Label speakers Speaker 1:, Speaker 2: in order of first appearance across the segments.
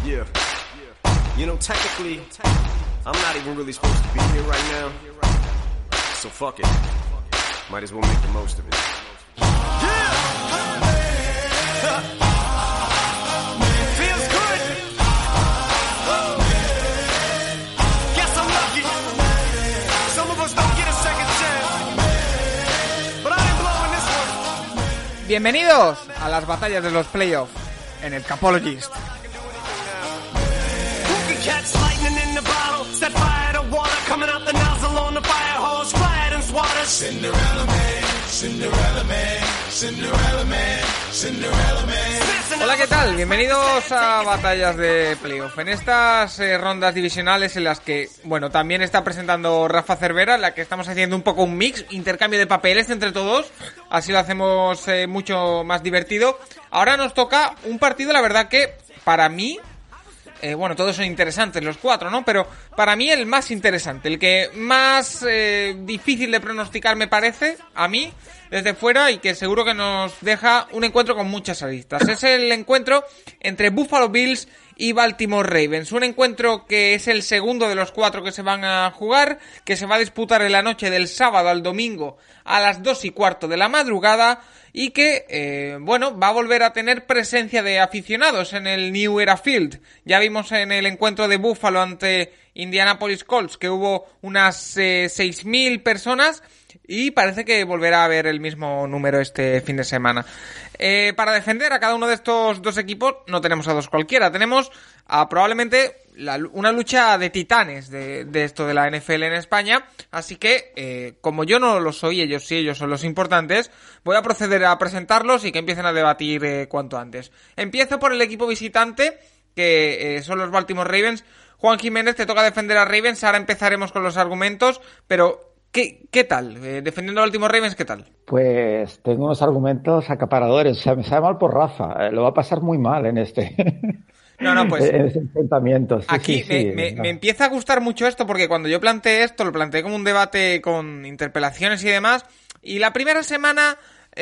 Speaker 1: Yeah. You know, technically, I'm not even really supposed to be here right now. So fuck it. Might as well make the most of it. Yeah! Feels good! Guess I'm lucky. Some of us don't get a second chance. But I ain't blowing this one.
Speaker 2: Bienvenidos a las batallas de los playoffs en el Capologist.
Speaker 1: Catch lightning in the bottle, set fire to water, coming out the nozzle on the fire hose, fly it and swatter. Cinderella man, Cinderella man, Cinderella man, Cinderella man.
Speaker 2: Hola, ¿qué tal? Bienvenidos a Batallas de Playoff. En estas rondas divisionales en las que, bueno, también está presentando Rafa Cervera, en la que estamos haciendo un poco un mix, intercambio de papeles entre todos, así lo hacemos mucho más divertido. Ahora nos toca un partido, la verdad que, para mí, bueno, todos son interesantes los cuatro, ¿no? Pero para mí el más interesante, el que más difícil de pronosticar me parece, a mí, desde fuera, y que seguro que nos deja un encuentro con muchas aristas. Es el encuentro entre Buffalo Bills y Baltimore Ravens. Un encuentro que es el segundo de los cuatro que se van a jugar, que se va a disputar en la noche del sábado al domingo a las 2:15 de la madrugada, y que, bueno, va a volver a tener presencia de aficionados en el New Era Field. Ya vimos en el encuentro de Buffalo ante Indianapolis Colts que hubo unas 6.000 personas, y parece que volverá a haber el mismo número este fin de semana. Para defender a cada uno de estos dos equipos no tenemos a dos cualquiera, tenemos a probablemente una lucha de titanes de esto de la NFL en España, así que como yo no lo soy, ellos sí, ellos son los importantes, voy a proceder a presentarlos y que empiecen a debatir cuanto antes. Empiezo por el equipo visitante, que son los Baltimore Ravens. Juan Jiménez, te toca defender a Ravens, ahora empezaremos con los argumentos, pero ¿qué tal? Defendiendo a Baltimore Ravens, ¿qué tal?
Speaker 3: Pues tengo unos argumentos acaparadores, o sea, me sabe mal por Rafa, lo va a pasar muy mal en este...
Speaker 2: No, pues
Speaker 3: en ese enfrentamiento. Sí,
Speaker 2: aquí
Speaker 3: sí,
Speaker 2: me empieza a gustar mucho esto, porque cuando yo planteé esto, lo planteé como un debate con interpelaciones y demás, y la primera semana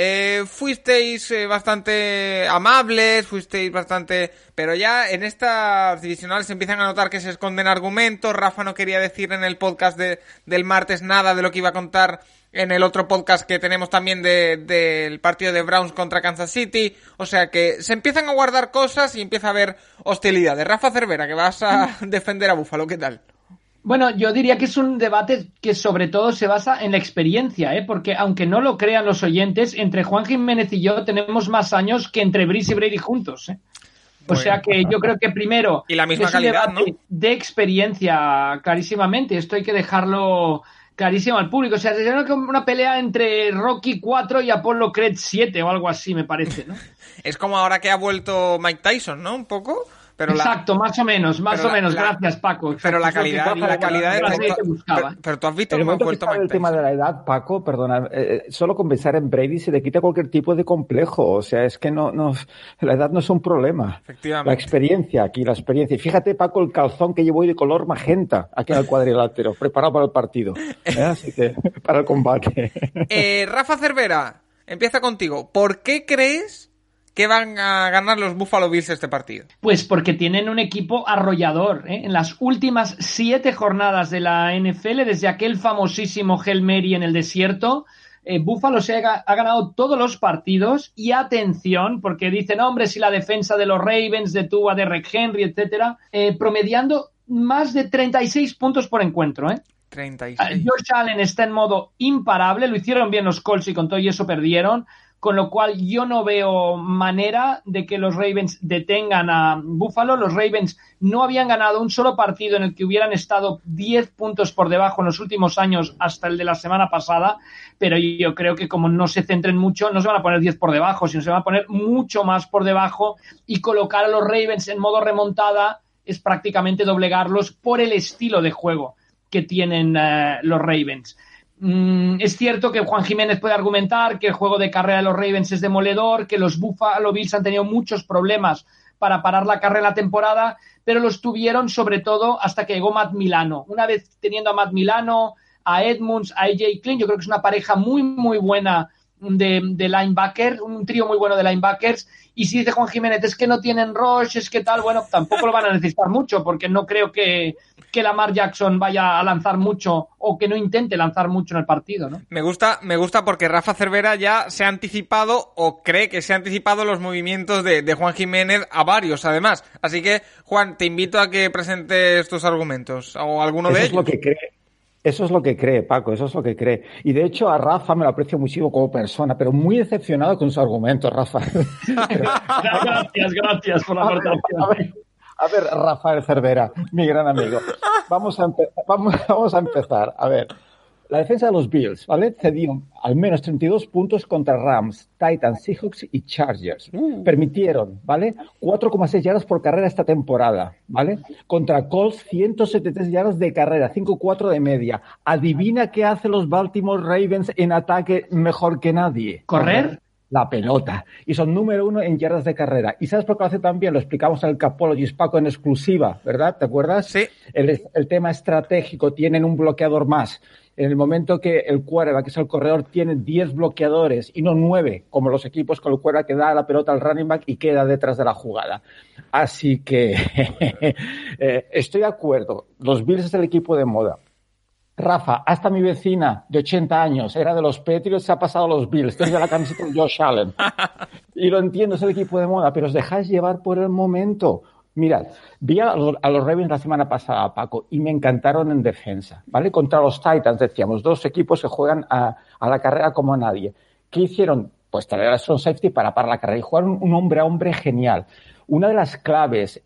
Speaker 2: fuisteis bastante amables, fuisteis bastante... Pero ya en estas divisionales se empiezan a notar que se esconden argumentos. Rafa no quería decir en el podcast del martes nada de lo que iba a contar en el otro podcast que tenemos también del partido de Browns contra Kansas City. O sea que se empiezan a guardar cosas y empieza a haber hostilidades. Rafa Cervera, que vas a defender a Buffalo, ¿qué tal?
Speaker 4: Bueno, yo diría que es un debate que sobre todo se basa en la experiencia, porque aunque no lo crean los oyentes, entre Juan Jiménez y yo tenemos más años que entre Brees y Brady juntos, O sea que yo creo que primero
Speaker 2: y la misma
Speaker 4: es un
Speaker 2: calidad,
Speaker 4: debate, ¿no?, de experiencia, clarísimamente. Esto hay que dejarlo clarísimo al público. O sea, es una pelea entre Rocky 4 y Apollo Creed 7 o algo así, me parece, ¿no?
Speaker 2: Es como ahora que ha vuelto Mike Tyson, ¿no? Un poco. Pero
Speaker 4: exacto, más o menos. Gracias, Paco. Exacto,
Speaker 2: pero la calidad pero tú has visto cómo ha vuelto Mike Tyson.
Speaker 3: El tema de la edad, Paco, perdona, solo con pensar en Brady se le quita cualquier tipo de complejo. O sea, es que no la edad no es un problema.
Speaker 2: Efectivamente.
Speaker 3: La experiencia. Y fíjate, Paco, el calzón que llevo hoy de color magenta aquí en el cuadrilátero, preparado para el partido. Así que, para el combate.
Speaker 2: Rafa Cervera, empieza contigo. ¿Por qué crees que van a ganar los Buffalo Bills este partido?
Speaker 4: Pues porque tienen un equipo arrollador, En las últimas 7 jornadas de la NFL, desde aquel famosísimo Hail Mary en el desierto, Buffalo ha ganado todos los partidos. Y atención, porque dicen, hombre, si la defensa de los Ravens detuvo a Derrick Henry, etcétera, promediando más de 36 puntos por encuentro,
Speaker 2: 36.
Speaker 4: Josh Allen está en modo imparable, lo hicieron bien los Colts y con todo y eso perdieron. Con lo cual yo no veo manera de que los Ravens detengan a Buffalo. Los Ravens no habían ganado un solo partido en el que hubieran estado 10 puntos por debajo en los últimos años, hasta el de la semana pasada, pero yo creo que como no se centren mucho, no se van a poner 10 por debajo, sino se van a poner mucho más por debajo, y colocar a los Ravens en modo remontada es prácticamente doblegarlos por el estilo de juego que tienen los Ravens. Es cierto que Juan Jiménez puede argumentar que el juego de carrera de los Ravens es demoledor, que los Buffalo Bills han tenido muchos problemas para parar la carrera en la temporada, pero los tuvieron sobre todo hasta que llegó Matt Milano. Una vez teniendo a Matt Milano, a Edmunds, a AJ Klein, yo creo que es una pareja muy, muy buena de linebacker, un trío muy bueno de linebackers. Y si dice Juan Jiménez, es que no tienen rush, es que tal, bueno, tampoco lo van a necesitar mucho, porque no creo que Lamar Jackson vaya a lanzar mucho o que no intente lanzar mucho en el partido, ¿no?
Speaker 2: Me gusta porque Rafa Cervera ya se ha anticipado o cree que se ha anticipado los movimientos de Juan Jiménez a varios, además. Así que, Juan, te invito a que presentes tus argumentos o alguno de ellos.
Speaker 3: Eso es lo que cree, Paco, eso es lo que cree. Y de hecho a Rafa me lo aprecio muchísimo como persona, pero muy decepcionado con sus argumentos, Rafa.
Speaker 4: Gracias por la aportación.
Speaker 3: A ver, Rafael Cervera, mi gran amigo. Vamos a empezar. A ver, la defensa de los Bills, ¿vale? Cedió al menos 32 puntos contra Rams, Titans, Seahawks y Chargers. Permitieron, ¿vale? 4,6 yardas por carrera esta temporada, ¿vale? Contra Colts, 173 yardas de carrera, 5,4 de media. Adivina qué hacen los Baltimore Ravens en ataque mejor que nadie.
Speaker 4: ¿Correr?
Speaker 3: La pelota. Y son número 1 en yardas de carrera. ¿Y sabes por qué lo hace tan bien? Lo explicamos en el Capologist, Paco, en exclusiva, ¿verdad? ¿Te acuerdas?
Speaker 2: Sí.
Speaker 3: El tema estratégico, tienen un bloqueador más. En el momento que el quarterback, que es el corredor, tiene 10 bloqueadores y no 9, como los equipos con el quarterback que da la pelota al running back y queda detrás de la jugada. Así que estoy de acuerdo. Los Bills es el equipo de moda. Rafa, hasta mi vecina de 80 años era de los Patriots, se ha pasado a los Bills. Tiene la camiseta de Josh Allen. Y lo entiendo, es el equipo de moda, pero os dejáis llevar por el momento. Mirad, vi a los Ravens la semana pasada, Paco, y me encantaron en defensa, ¿vale? Contra los Titans, decíamos, dos equipos que juegan a la carrera como nadie. ¿Qué hicieron? Pues traer a strong safety para parar la carrera y jugaron un hombre a hombre genial. Una de las claves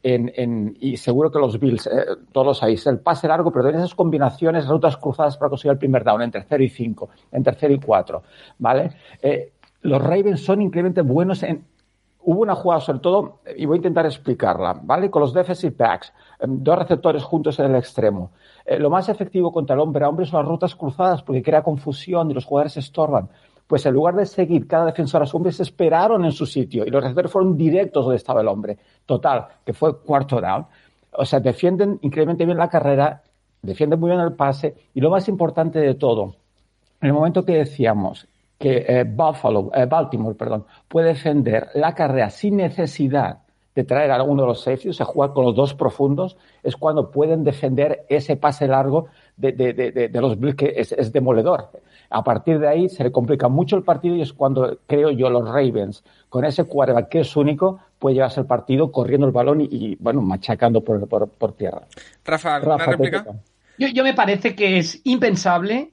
Speaker 3: y seguro que los Bills, todos lo sabéis, el pase largo, pero de esas combinaciones, rutas cruzadas para conseguir el primer down, entre 0 y 5, entre 0 y 4, ¿vale? Los Ravens son increíblemente buenos Hubo una jugada, sobre todo, y voy a intentar explicarla, ¿vale? Con los defensive backs, dos receptores juntos en el extremo. Lo más efectivo contra el hombre a hombre son las rutas cruzadas, porque crea confusión y los jugadores se estorban. Pues en lugar de seguir cada defensor a su hombre, se esperaron en su sitio y los receptores fueron directos donde estaba el hombre. Total, que fue cuarto down. O sea, defienden increíblemente bien la carrera, defienden muy bien el pase y lo más importante de todo, en el momento que decíamos que Baltimore puede defender la carrera sin necesidad de traer a alguno de los safeties, o sea, jugar con los dos profundos, es cuando pueden defender ese pase largo de los Bills, que es demoledor. A partir de ahí se le complica mucho el partido y es cuando, creo yo, los Ravens, con ese quarterback que es único, puede llevarse el partido corriendo el balón y bueno, machacando por tierra.
Speaker 2: Rafa, ¿alguna réplica?
Speaker 4: Yo me parece que es impensable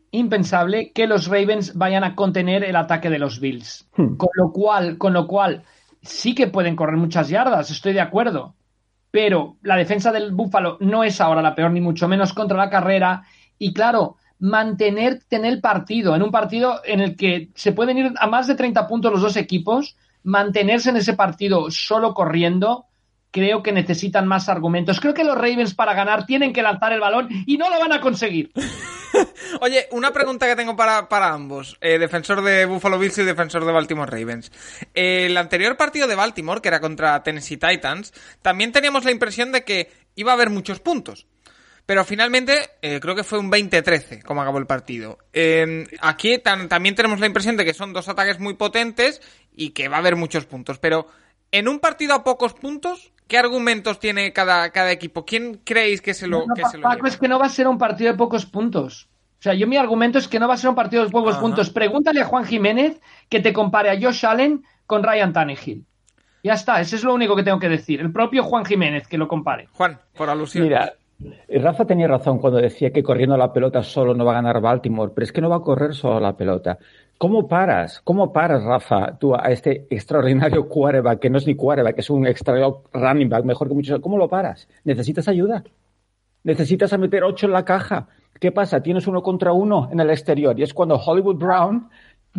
Speaker 4: que los Ravens vayan a contener el ataque de los Bills. Con lo cual, sí que pueden correr muchas yardas, estoy de acuerdo. Pero la defensa del Buffalo no es ahora la peor, ni mucho menos contra la carrera. Y claro, tener el partido, en un partido en el que se pueden ir a más de 30 puntos los dos equipos, mantenerse en ese partido solo corriendo, creo que necesitan más argumentos. Creo que los Ravens para ganar tienen que lanzar el balón y no lo van a conseguir.
Speaker 2: Oye, una pregunta que tengo para ambos, defensor de Buffalo Bills y defensor de Baltimore Ravens. El anterior partido de Baltimore, que era contra Tennessee Titans, también teníamos la impresión de que iba a haber muchos puntos. Pero finalmente creo que fue un 20-13 como acabó el partido. Aquí también tenemos la impresión de que son dos ataques muy potentes y que va a haber muchos puntos. Pero en un partido a pocos puntos, ¿qué argumentos tiene cada equipo? ¿Quién creéis que se lo
Speaker 4: Paco, es que no va a ser un partido de pocos puntos. O sea, mi argumento es que no va a ser un partido de pocos puntos. Pregúntale a Juan Jiménez que te compare a Josh Allen con Ryan Tannehill. Ya está, eso es lo único que tengo que decir. El propio Juan Jiménez que lo compare.
Speaker 2: Juan, por alusión.
Speaker 3: Mira, Rafa tenía razón cuando decía que corriendo la pelota solo no va a ganar Baltimore, pero es que no va a correr solo la pelota. ¿Cómo paras, Rafa, tú a este extraordinario quarterback, que no es ni quarterback, es un extraordinario running back, mejor que muchos? ¿Cómo lo paras? Necesitas ayuda. Necesitas a meter 8 en la caja. ¿Qué pasa? Tienes 1 contra 1 en el exterior y es cuando Hollywood Brown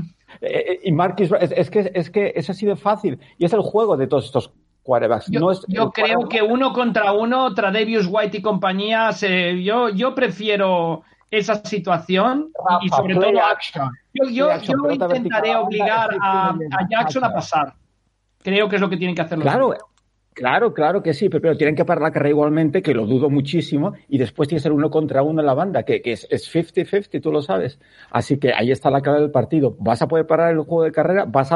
Speaker 3: y Marquis, es que es así de fácil y es el juego de todos estos quarterbacks.
Speaker 4: Yo creo que 1 contra 1, Tre'Davious White y compañía, yo prefiero esa situación. Rafa, y sobre todo yo intentaré obligar a Jackson a pasar. Creo que es lo que tienen que hacer los
Speaker 3: Claro. Claro que sí, pero tienen que parar la carrera igualmente, que lo dudo muchísimo, y después tiene que ser 1 contra 1 en la banda, que es 50-50, tú lo sabes. Así que ahí está la clave del partido. ¿Vas a poder parar el juego de carrera? ¿Vas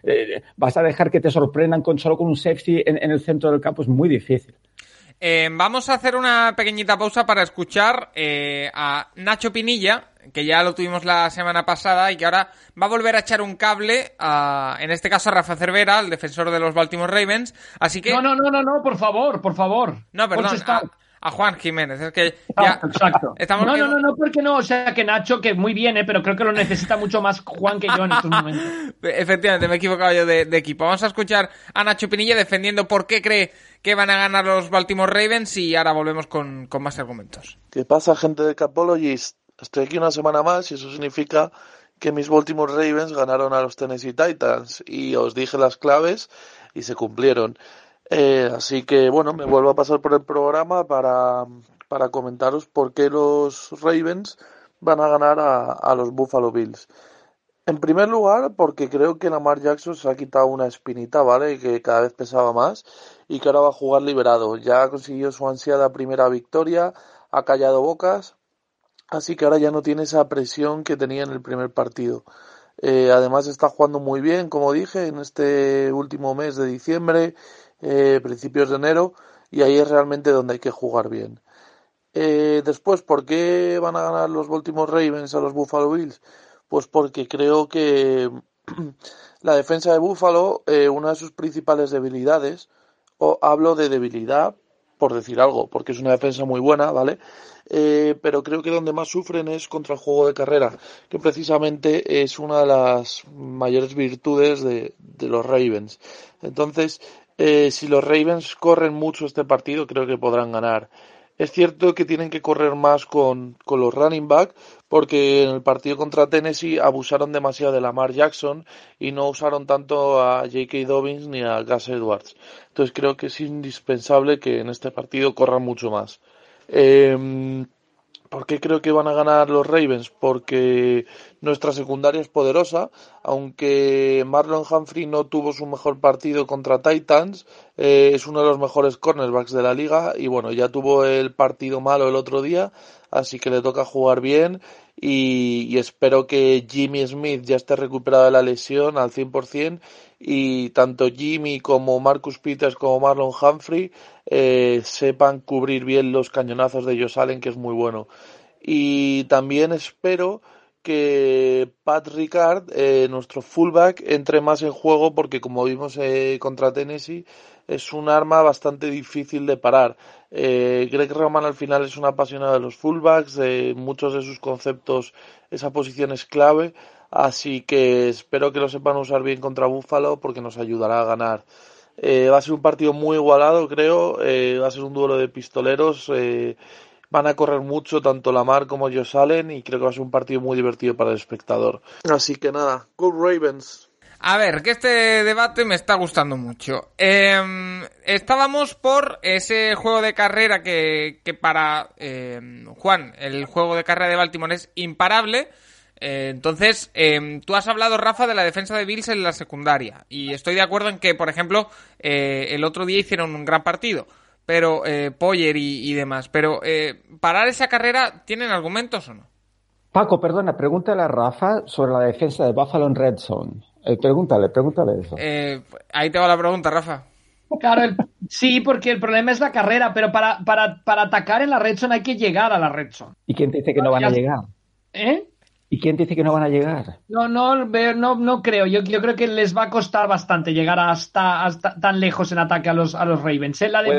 Speaker 3: a dejar que te sorprendan solo con un safety en el centro del campo? Es muy difícil.
Speaker 2: Vamos a hacer una pequeñita pausa para escuchar a Nacho Pinilla, que ya lo tuvimos la semana pasada y que ahora va a volver a echar un cable en este caso a Rafa Cervera, el defensor de los Baltimore Ravens. Así que...
Speaker 4: No, por favor.
Speaker 2: No, perdón, a Juan Jiménez. Es que ya
Speaker 4: exacto.
Speaker 2: Estamos...
Speaker 4: No, porque no. O sea, que Nacho, que muy bien, pero creo que lo necesita mucho más Juan que yo en estos momentos.
Speaker 2: Efectivamente, me he equivocado yo de equipo. Vamos a escuchar a Nacho Pinilla defendiendo por qué cree que van a ganar los Baltimore Ravens y ahora volvemos con más argumentos.
Speaker 5: ¿Qué pasa, gente de Capologist? Estoy aquí una semana más y eso significa que mis Baltimore Ravens ganaron a los Tennessee Titans y os dije las claves y se cumplieron. Así que bueno, me vuelvo a pasar por el programa para comentaros por qué los Ravens van a ganar a los Buffalo Bills. En primer lugar, porque creo que Lamar Jackson se ha quitado una espinita, ¿vale? Que cada vez pesaba más y que ahora va a jugar liberado. Ya consiguió su ansiada primera victoria, ha callado bocas, así que ahora ya no tiene esa presión que tenía en el primer partido. Además está jugando muy bien, como dije, en este último mes de diciembre, principios de enero, y ahí es realmente donde hay que jugar bien. Después, ¿por qué van a ganar los Baltimore Ravens a los Buffalo Bills? Pues porque creo que la defensa de Buffalo, una de sus principales debilidades, o hablo de debilidad por decir algo, porque es una defensa muy buena, ¿vale? Pero creo que donde más sufren es contra el juego de carrera, que precisamente es una de las mayores virtudes de los Ravens. Entonces, si los Ravens corren mucho este partido, creo que podrán ganar. Es cierto que tienen que correr más con los running back, porque en el partido contra Tennessee abusaron demasiado de Lamar Jackson y no usaron tanto a J.K. Dobbins ni a Gus Edwards. Entonces creo que es indispensable que en este partido corran mucho más. ¿Por qué creo que van a ganar los Ravens? Porque nuestra secundaria es poderosa, aunque Marlon Humphrey no tuvo su mejor partido contra Titans, es uno de los mejores cornerbacks de la liga y bueno, ya tuvo el partido malo el otro día, así que le toca jugar bien y espero que Jimmy Smith ya esté recuperado de la lesión al 100% y tanto Jimmy como Marcus Peters como Marlon Humphrey sepan cubrir bien los cañonazos de Josh Allen, que es muy bueno. Y también espero que Pat Ricard, nuestro fullback, entre más en juego porque como vimos contra Tennessee es un arma bastante difícil de parar. Greg Roman al final es un apasionado de los fullbacks, muchos de sus conceptos esa posición es clave, así que espero que lo sepan usar bien contra Buffalo porque nos ayudará a ganar. Va a ser un partido muy igualado, creo, va a ser un duelo de pistoleros, van a correr mucho tanto Lamar como Josh Allen y creo que va a ser un partido muy divertido para el espectador. Así que nada, Go Ravens.
Speaker 2: A ver, que este debate me está gustando mucho. Estábamos por ese juego de carrera que para Juan, el juego de carrera de Baltimore es imparable. Entonces, tú has hablado, Rafa, de la defensa de Bills en la secundaria. Y estoy de acuerdo en que, por ejemplo, el otro día hicieron un gran partido. Pero Poyer y demás. Pero parar esa carrera, ¿tienen argumentos o no?
Speaker 3: Paco, perdona, pregúntale a Rafa sobre la defensa de Buffalo en Red Zone. Pregúntale eso.
Speaker 2: Ahí te va la pregunta, Rafa.
Speaker 4: Claro, sí, porque el problema es la carrera, pero para atacar en la Red Zone hay que llegar a la Red Zone.
Speaker 3: ¿Y quién te dice que no van a llegar?
Speaker 4: ¿Eh?
Speaker 3: ¿Y quién dice que no van a llegar?
Speaker 4: No creo. Yo creo que les va a costar bastante llegar hasta tan lejos en ataque a los Ravens.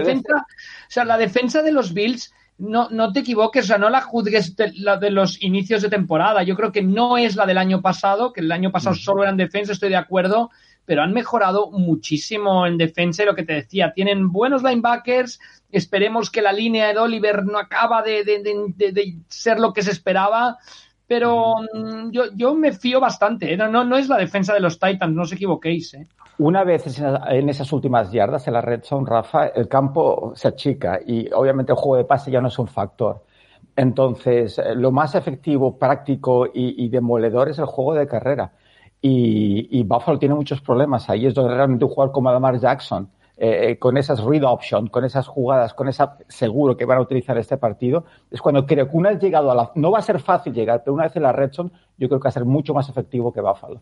Speaker 4: La defensa de los Bills, no te equivoques, o sea, no la juzgues la de los inicios de temporada. Yo creo que no es la del año pasado, que el año pasado solo eran defensa, estoy de acuerdo, pero han mejorado muchísimo en defensa y lo que te decía, tienen buenos linebackers. Esperemos que la línea de Oliver no acaba de ser lo que se esperaba. Pero yo me fío bastante. No es la defensa de los Titans, no os equivoquéis.
Speaker 3: Una vez en esas últimas yardas en la red zone, Rafa, el campo se achica y obviamente el juego de pase ya no es un factor. Entonces, lo más efectivo, práctico y demoledor es el juego de carrera. Y Buffalo tiene muchos problemas. Ahí es donde realmente un jugador como Lamar Jackson con esas read option, con esas jugadas, con esa seguro que van a utilizar este partido, es cuando creo que una vez llegado a la... No va a ser fácil llegar, pero una vez en la red zone, yo creo que va a ser mucho más efectivo que Buffalo.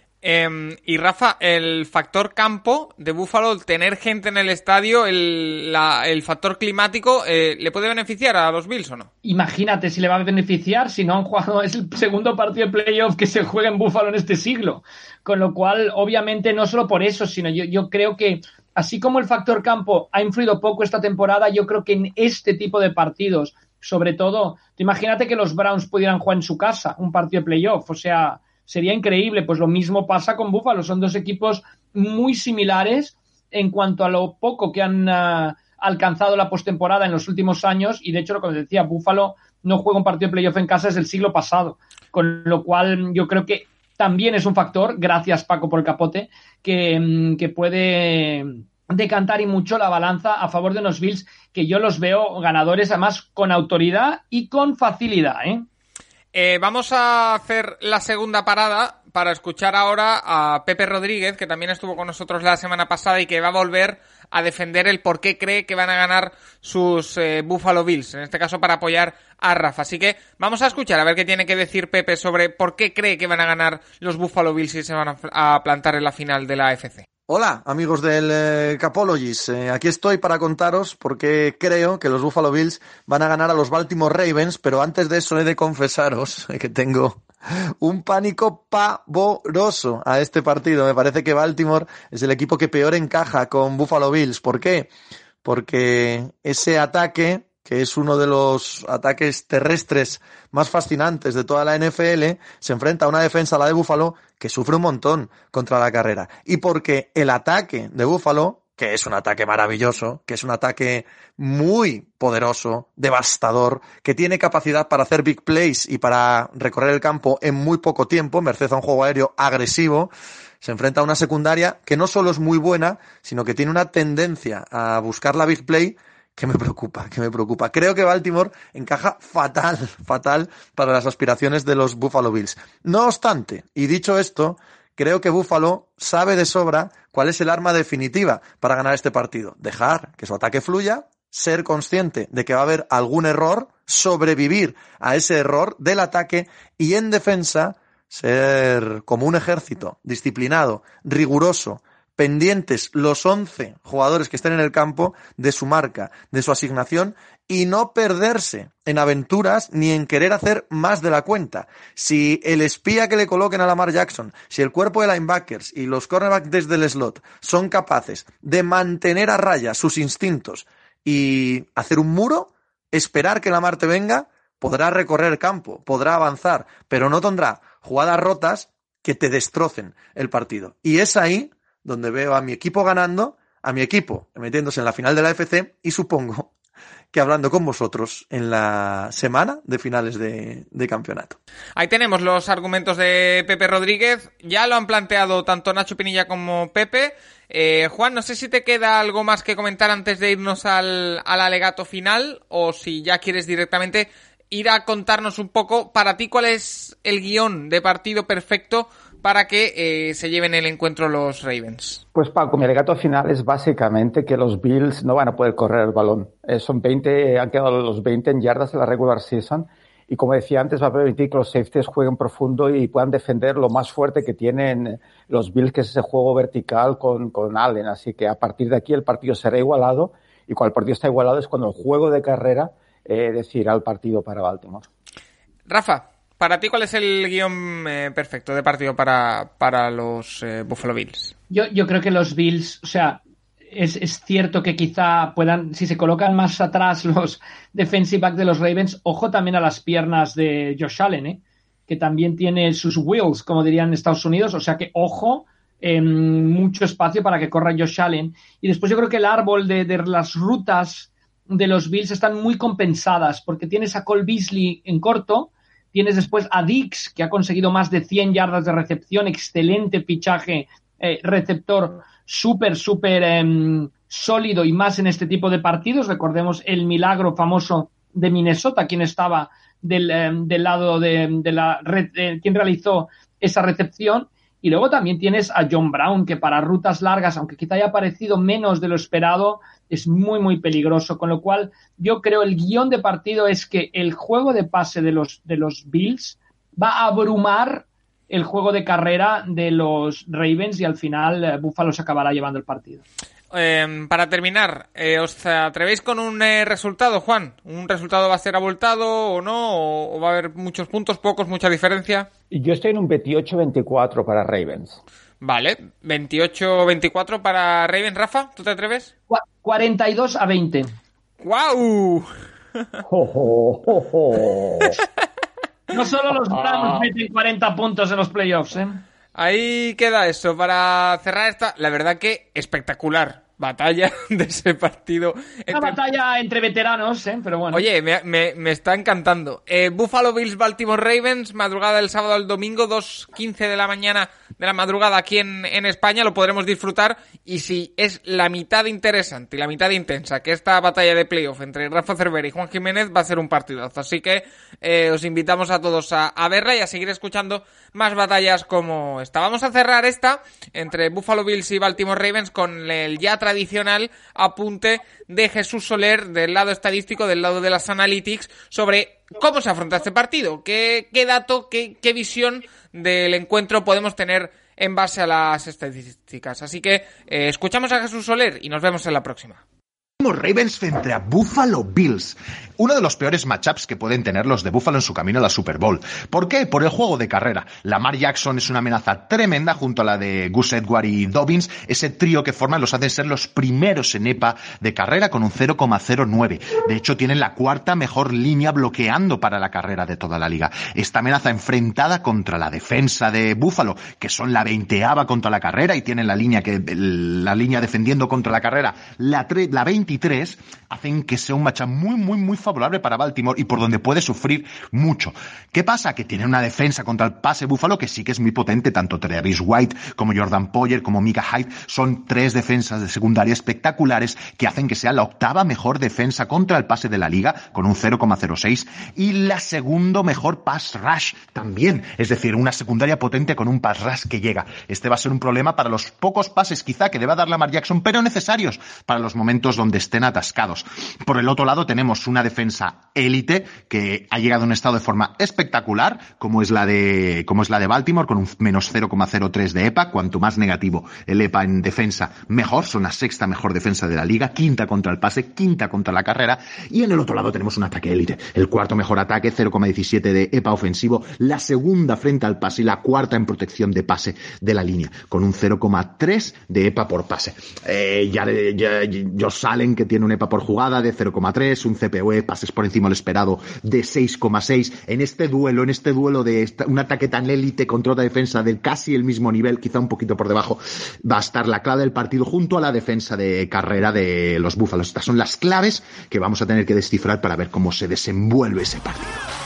Speaker 2: Y Rafa, el factor campo de Buffalo, el tener gente en el estadio, el factor climático, ¿le puede beneficiar a los Bills o no?
Speaker 4: Imagínate si le va a beneficiar, si no han jugado, es el segundo partido de playoff que se juega en Buffalo en este siglo. Con lo cual, obviamente, no solo por eso, sino yo creo que, así como el factor campo ha influido poco esta temporada, yo creo que en este tipo de partidos, sobre todo, imagínate que los Browns pudieran jugar en su casa un partido de playoff, o sea... Sería increíble, pues lo mismo pasa con Buffalo. Son dos equipos muy similares en cuanto a lo poco que han alcanzado la postemporada en los últimos años y de hecho, lo que os decía, Buffalo no juega un partido de playoff en casa desde el siglo pasado, con lo cual yo creo que también es un factor, gracias Paco por el capote, que puede decantar y mucho la balanza a favor de unos Bills que yo los veo ganadores además con autoridad y con facilidad,
Speaker 2: Vamos a hacer la segunda parada para escuchar ahora a Pepe Rodríguez, que también estuvo con nosotros la semana pasada y que va a volver a defender el por qué cree que van a ganar sus Buffalo Bills, en este caso para apoyar a Rafa. Así que vamos a escuchar a ver qué tiene que decir Pepe sobre por qué cree que van a ganar los Buffalo Bills y se van a plantar en la final de la AFC.
Speaker 6: Hola, amigos del Capologies. Aquí estoy para contaros por qué creo que los Buffalo Bills van a ganar a los Baltimore Ravens, pero antes de eso he de confesaros que tengo un pánico pavoroso a este partido. Me parece que Baltimore es el equipo que peor encaja con Buffalo Bills. ¿Por qué? Porque ese ataque, que es uno de los ataques terrestres más fascinantes de toda la NFL, se enfrenta a una defensa, la de Buffalo, que sufre un montón contra la carrera. Y porque el ataque de Buffalo, que es un ataque maravilloso, que es un ataque muy poderoso, devastador, que tiene capacidad para hacer big plays y para recorrer el campo en muy poco tiempo, merced a un juego aéreo agresivo, se enfrenta a una secundaria que no solo es muy buena, sino que tiene una tendencia a buscar la big play que me preocupa. Creo que Baltimore encaja fatal para las aspiraciones de los Buffalo Bills. No obstante, y dicho esto, creo que Buffalo sabe de sobra cuál es el arma definitiva para ganar este partido. Dejar que su ataque fluya, ser consciente de que va a haber algún error, sobrevivir a ese error del ataque y en defensa ser como un ejército disciplinado, riguroso, pendientes los 11 jugadores que estén en el campo de su marca, de su asignación y no perderse en aventuras ni en querer hacer más de la cuenta. Si el espía que le coloquen a Lamar Jackson, si el cuerpo de linebackers y los cornerbacks desde el slot son capaces de mantener a raya sus instintos y hacer un muro, esperar que Lamar te venga, podrá recorrer el campo, podrá avanzar, pero no tendrá jugadas rotas que te destrocen el partido. Y es ahí donde veo a mi equipo ganando, a mi equipo metiéndose en la final de la AFC y supongo que hablando con vosotros en la semana de finales de campeonato.
Speaker 2: Ahí tenemos los argumentos de Pepe Rodríguez. Ya lo han planteado tanto Nacho Pinilla como Pepe. Juan, no sé si te queda algo más que comentar antes de irnos al alegato final o si ya quieres directamente ir a contarnos un poco para ti cuál es el guión de partido perfecto para que se lleven el encuentro los Ravens.
Speaker 3: Pues Paco, mi alegato final es básicamente que los Bills no van a poder correr el balón. Han quedado los 20 en yardas en la regular season y como decía antes va a permitir que los safeties jueguen profundo y puedan defender lo más fuerte que tienen los Bills, que es ese juego vertical con Allen. Así que a partir de aquí el partido será igualado y cuando el partido está igualado es cuando el juego de carrera decidirá el partido para Baltimore.
Speaker 2: Rafa, para ti, ¿cuál es el guión perfecto de partido para los Buffalo Bills?
Speaker 4: Yo creo que los Bills, o sea, es cierto que quizá puedan, si se colocan más atrás los defensive back de los Ravens, ojo también a las piernas de Josh Allen, que también tiene sus wheels, como dirían en Estados Unidos, o sea que ojo, mucho espacio para que corra Josh Allen. Y después yo creo que el árbol de las rutas de los Bills están muy compensadas, porque tienes a Cole Beasley en corto, tienes después a Dix, que ha conseguido más de 100 yardas de recepción, excelente fichaje, receptor súper sólido y más en este tipo de partidos. Recordemos el milagro famoso de Minnesota, quien estaba del lado de la red, quien realizó esa recepción. Y luego también tienes a John Brown, que para rutas largas, aunque quizá haya parecido menos de lo esperado, es muy, muy peligroso. Con lo cual, yo creo el guión de partido es que el juego de pase de los Bills va a abrumar el juego de carrera de los Ravens y al final Buffalo se acabará llevando el partido.
Speaker 2: Para terminar, ¿os atrevéis con un resultado, Juan? ¿Un resultado va a ser abultado o no? ¿O va a haber muchos puntos, pocos, mucha diferencia?
Speaker 3: Yo estoy en un 28-24 para Ravens.
Speaker 2: Vale, 28-24 para Ravens. Rafa, ¿tú te atreves?
Speaker 4: 42-20.
Speaker 2: ¡Guau!
Speaker 4: No solo los Browns meten 40 puntos en los playoffs, ¿eh?
Speaker 2: Ahí queda eso. Para cerrar esta, la verdad que espectacular batalla de ese partido.
Speaker 4: Una batalla entre veteranos, pero bueno.
Speaker 2: Oye, me está encantando. Buffalo Bills, Baltimore Ravens, madrugada del sábado al domingo, 2:15 de la mañana de la madrugada aquí en España, lo podremos disfrutar. Y si es la mitad interesante y la mitad intensa que esta batalla de playoff entre Rafa Cervera y Juan Jiménez, va a ser un partidazo. Así que os invitamos a todos a verla y a seguir escuchando más batallas como esta. Vamos a cerrar esta entre Buffalo Bills y Baltimore Ravens con el ya tradicional apunte de Jesús Soler del lado estadístico, del lado de las analytics, sobre cómo se afronta este partido, qué dato, qué visión del encuentro podemos tener en base a las estadísticas. Así que escuchamos a Jesús Soler y nos vemos en la próxima.
Speaker 7: Ravens frente a Buffalo Bills. Uno de los peores matchups que pueden tener los de Buffalo en su camino a la Super Bowl. ¿Por qué? Por el juego de carrera. Lamar Jackson es una amenaza tremenda junto a la de Gus Edwards y Dobbins. Ese trío que forman los hacen ser los primeros en EPA de carrera con un 0,09. De hecho, tienen la cuarta mejor línea bloqueando para la carrera de toda la liga. Esta amenaza enfrentada contra la defensa de Buffalo, que son la 20ª contra la carrera y tienen la línea defendiendo contra la carrera, la 23, hacen que sea un matchup muy favorable para Baltimore y por donde puede sufrir mucho. ¿Qué pasa? Que tiene una defensa contra el pase Buffalo que sí que es muy potente, tanto Travis White como Jordan Poyer como Micah Hyde son tres defensas de secundaria espectaculares que hacen que sea la 8ª mejor defensa contra el pase de la liga con un 0,06 y la segundo mejor pass rush también, es decir, una secundaria potente con un pass rush que llega. Este va a ser un problema para los pocos pases quizá que le va a dar Lamar Jackson, pero necesarios para los momentos donde estén atascados. Por el otro lado tenemos una defensa élite que ha llegado a un estado de forma espectacular, como es la de Baltimore, con un menos 0,03 de EPA. Cuanto más negativo el EPA en defensa, mejor. Son la 6ª mejor defensa de la liga, 5ª contra el pase, 5ª contra la carrera. Y en el otro lado tenemos un ataque élite, el 4º mejor ataque, 0,17 de EPA ofensivo, la 2ª frente al pase y la 4ª en protección de pase de la línea, con un 0,3 de EPA por pase. Josh Allen, que tiene un EPA por jugada de 0,3, un CPOE, pases por encima del esperado, de 6,6. En este duelo de un ataque tan élite contra otra defensa de casi el mismo nivel, quizá un poquito por debajo, va a estar la clave del partido junto a la defensa de carrera de los Búfalos. Estas son las claves que vamos a tener que descifrar para ver cómo se desenvuelve ese partido.